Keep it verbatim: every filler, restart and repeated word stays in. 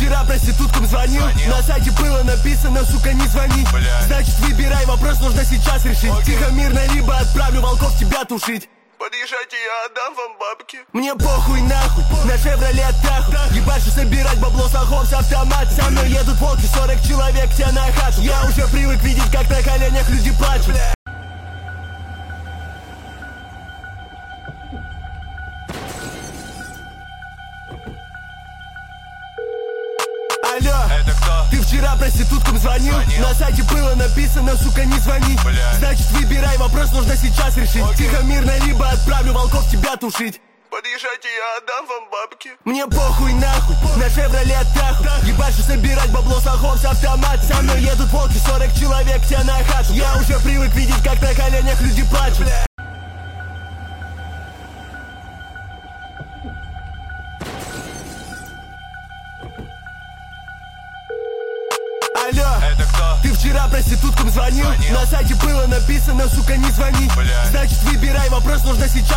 вчера проституткам звонил? звонил На сайте было написано, сука, не звони. Бля. Значит, выбирай, вопрос нужно сейчас решить. Окей. Тихо, мирно, либо отправлю волков тебя тушить. Подъезжайте, я отдам вам бабки. Мне похуй нахуй, на Шевроле Таху. Ебашу собирать бабло с охов с автомат. Со мной едут волки, сорок человек тебе на хату. Я уже привык видеть, как на коленях люди плачут. Алло, это кто? Ты вчера проституткам звонил? звонил? На сайте было написано, сука, не звони. Бля. Значит, выбирай, вопрос нужно сейчас решить. Окей. Тихо, мирно, либо отправлю волков тебя тушить. Подъезжайте, я отдам вам бабки. Мне похуй нахуй, на Шевроле Таху. Ебашу собирать бабло с охов с автомат. Со мной едут волки, сорок человек тебе на хату. Я уже привык видеть, как на коленях люди плачут. Алло, это кто? Ты вчера проституткам звонил? звонил? На сайте было написано, сука, не звони. Бля. Значит, выбирай, вопрос нужно сейчас.